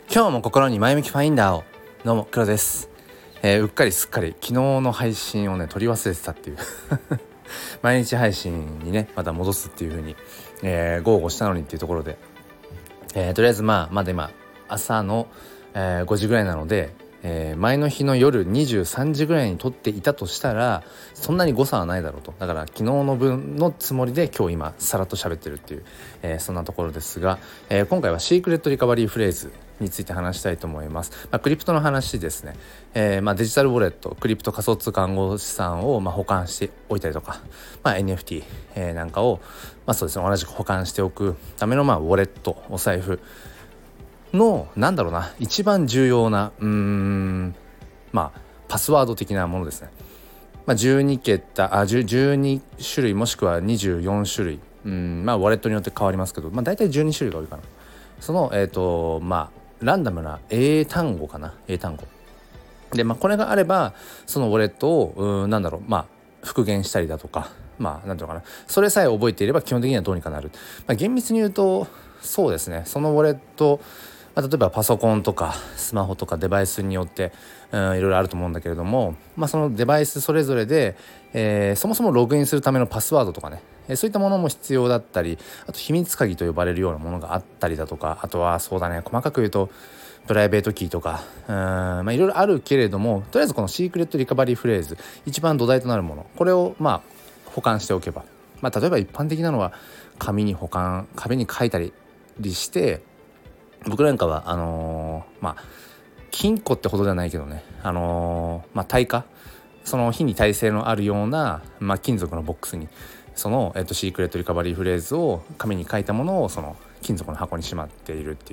今日も心に前向きファインダーを。どうも黒です。うっかりすっかり昨日の配信をね取り忘れてたっていう毎日配信にねまた戻すっていう風に、豪語したのにっていうところで、とりあえずまだ今朝の、5時ぐらいなので、前の日の夜23時ぐらいに撮っていたとしたらそんなに誤差はないだろうと。だから昨日の分のつもりで今日今さらっと喋ってるっていう、そんなところですが、今回はシークレットリカバリーフレーズについて話したいと思います。クリプトの話ですね。デジタルウォレット、クリプト仮想通貨暗号資産を保管しておいたりとか、NFT、なんかを、そうですね、同じく保管しておくためのウォレット、お財布の一番重要なパスワード的なものですね。12種類もしくは24種類、ウォレットによって変わりますけど、だいたい12種類が多いかな。そのランダムな英単語で、これがあればそのウォレットを復元したりだとか、それさえ覚えていれば基本的にはどうにかなる。厳密に言うとそうですね、そのウォレット、例えばパソコンとかスマホとかデバイスによっていろいろあると思うんだけれども、そのデバイスそれぞれで、そもそもログインするためのパスワードとかね、そういったものも必要だったり、あと秘密鍵と呼ばれるようなものがあったりだとか、あとはそうだね、細かく言うとプライベートキーとかいろいろあるけれども、とりあえずこのシークレットリカバリーフレーズ、一番土台となるもの、これを保管しておけば、例えば一般的なのは紙に書いたりして、僕なんかは金庫ってほどではないけどね、耐火、その火に耐性のあるような、金属のボックスにその、シークレットリカバリーフレーズを紙に書いたものをその金属の箱にしまっているっていう、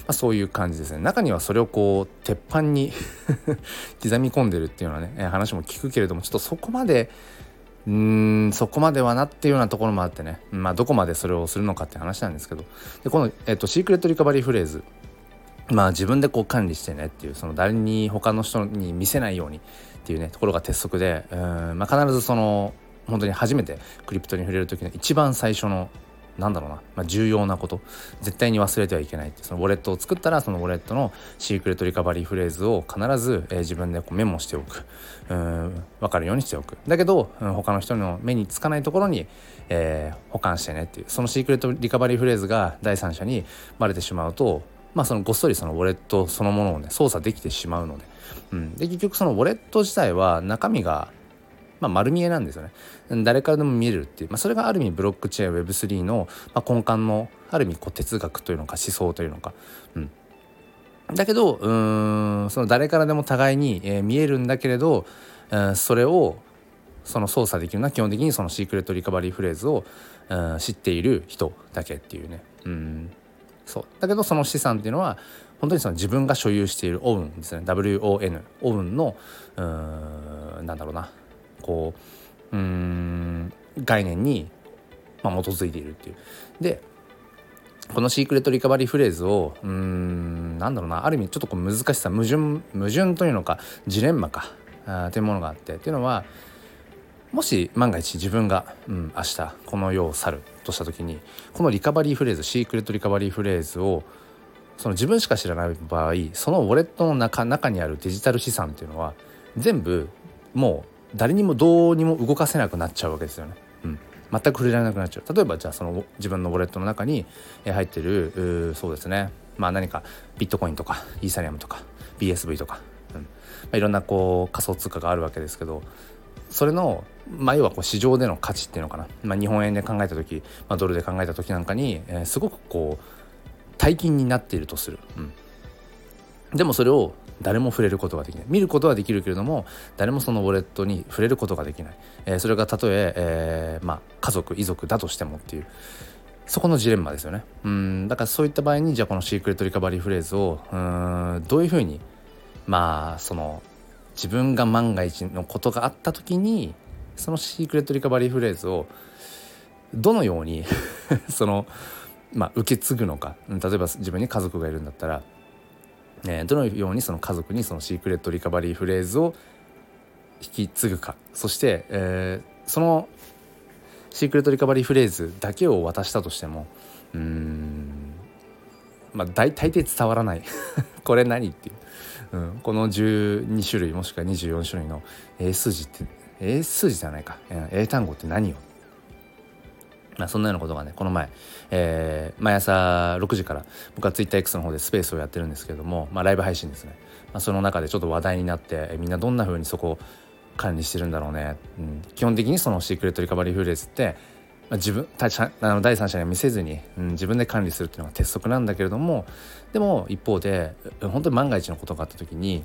そういう感じですね。中にはそれをこう鉄板に刻み込んでるっていうようなね、話も聞くけれども、ちょっとそこまではなっていうようなところもあってね、どこまでそれをするのかって話なんですけど、でこの、シークレットリカバリーフレーズ、自分でこう管理してねっていう、その誰に他の人に見せないようにっていうねところが鉄則で、必ずその本当に初めてクリプトに触れる時の一番最初の重要なこと、絶対に忘れてはいけないって、そのウォレットを作ったらそのウォレットのシークレットリカバリーフレーズを必ず、自分でこうメモしておく、分かるようにしておく。だけど、他の人の目につかないところに、保管してねっていう、そのシークレットリカバリーフレーズが第三者にバレてしまうと、そのごっそりそのウォレットそのものをね操作できてしまうので、で結局そのウォレット自体は中身が丸見えなんですよね。誰からでも見えるっていう、それがある意味ブロックチェーン Web3 の、根幹のある意味こう哲学というのか思想というのか、だけどその誰からでも互いに、見えるんだけれど、それをその操作できるのは基本的にそのシークレットリカバリーフレーズを、知っている人だけっていうね。そうだけどその資産っていうのは本当にその自分が所有しているオウンですね。 WON オウンの概念に、基づいているっていう。でこのシークレットリカバリーフレーズをある意味ちょっとこう難しさ、矛盾というのかジレンマかというものがあって、っていうのは、もし万が一自分が、明日この世を去るとした時に、このリカバリーフレーズ、シークレットリカバリーフレーズをその自分しか知らない場合、そのウォレットの中にあるデジタル資産っていうのは全部もう誰にもどうにも動かせなくなっちゃうわけですよね。全く触れられなくなっちゃう。例えばじゃあその自分のウォレットの中に入ってるそうですね、何かビットコインとかイーサリアムとか BSV とか、いろんなこう仮想通貨があるわけですけど、それの要はこう市場での価値っていうのかな、日本円で考えた時、ドルで考えた時なんかに、すごくこう大金になっているとする、でもそれを誰も触れることができない。見ることはできるけれども誰もそのウォレットに触れることができない、それがたとえ家族遺族だとしてもっていう、そこのジレンマですよね。だからそういった場合に、じゃあこのシークレットリカバリーフレーズをどういうふうにその自分が万が一のことがあった時に、そのシークレットリカバリーフレーズをどのようにその受け継ぐのか。例えば自分に家族がいるんだったら、どのようにその家族にそのシークレットリカバリーフレーズを引き継ぐか。そして、そのシークレットリカバリーフレーズだけを渡したとしても大抵伝わらないこれ何っていう、この12種類もしくは24種類の英数字って英数字じゃないか、英単語って何よ。そんなようなことがねこの前、毎朝6時から僕は TwitterX の方でスペースをやってるんですけれども、ライブ配信ですね、その中でちょっと話題になって、みんなどんな風にそこを管理してるんだろうね、基本的にそのシークレットリカバリーフレーズって、自分第三者には見せずに、自分で管理するっていうのが鉄則なんだけれども、でも一方で本当に万が一のことがあった時に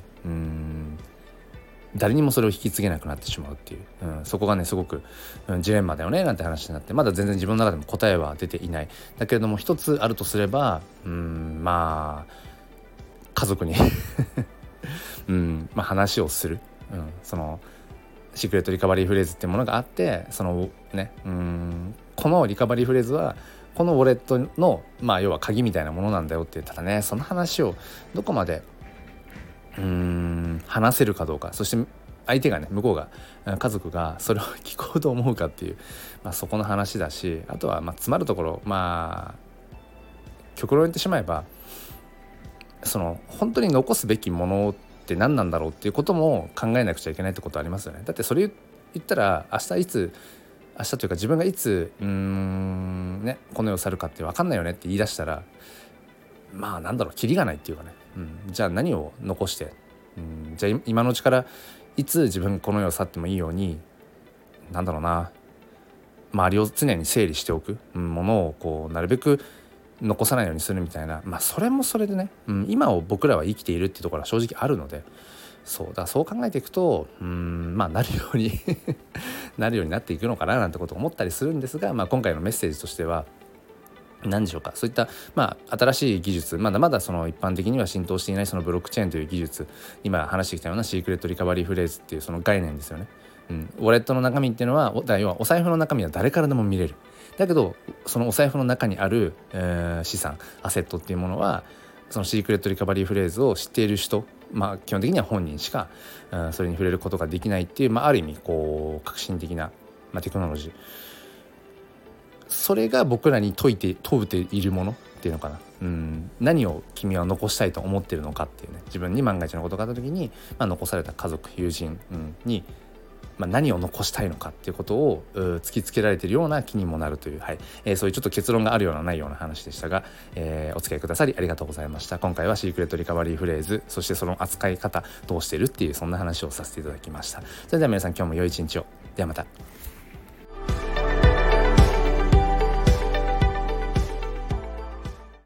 誰にもそれを引き継げなくなってしまうっていう、そこがねすごく、ジレンマだよねなんて話になって、まだ全然自分の中でも答えは出ていない。だけれども一つあるとすれば家族に話をする、そのシークレットリカバリーフレーズっていうものがあって、そのねこのリカバリーフレーズはこのウォレットの要は鍵みたいなものなんだよって言ったらね、その話をどこまで話せるかどうか、そして相手がね向こうが家族がそれを聞こうと思うかっていう、そこの話だし、あとは詰まるところ極論言ってしまえばその本当に残すべきものって何なんだろうっていうことも考えなくちゃいけないってことありますよね。だってそれ言ったら明日というか自分がいつこの世を去るかって分かんないよねって言い出したらキリがないっていうかね、じゃあ何を残して、じゃあ今のうちからいつ自分がこの世を去ってもいいように周りを常に整理しておく、ものをこうなるべく残さないようにするみたいな、それもそれでね、今を僕らは生きているっていうところは正直あるので、そう考えていくとなるようになるようになっていくのかななんてことを思ったりするんですが、今回のメッセージとしては何でしょうか、そういった新しい技術、まだまだその一般的には浸透していないそのブロックチェーンという技術、今話してきたようなシークレットリカバリーフレーズっていうその概念ですよね。ウォレットの中身っていうのは要はお財布の中身は誰からでも見れる。だけどそのお財布の中にある、資産アセットっていうものはそのシークレットリカバリーフレーズを知っている人、基本的には本人しか、それに触れることができないっていう、ある意味こう革新的な、テクノロジー、それが僕らに問うているものっていうのかな、何を君は残したいと思っているのかっていうね、自分に万が一のことがあった時に、残された家族友人、に何を残したいのかっていうことを突きつけられているような気にもなるという、そういうちょっと結論があるようなないような話でしたが、お付き合いくださりありがとうございました。今回はシークレットリカバリーフレーズ、そしてその扱い方どうしてるっていうそんな話をさせていただきました。それでは皆さん今日も良い一日を。ではまた。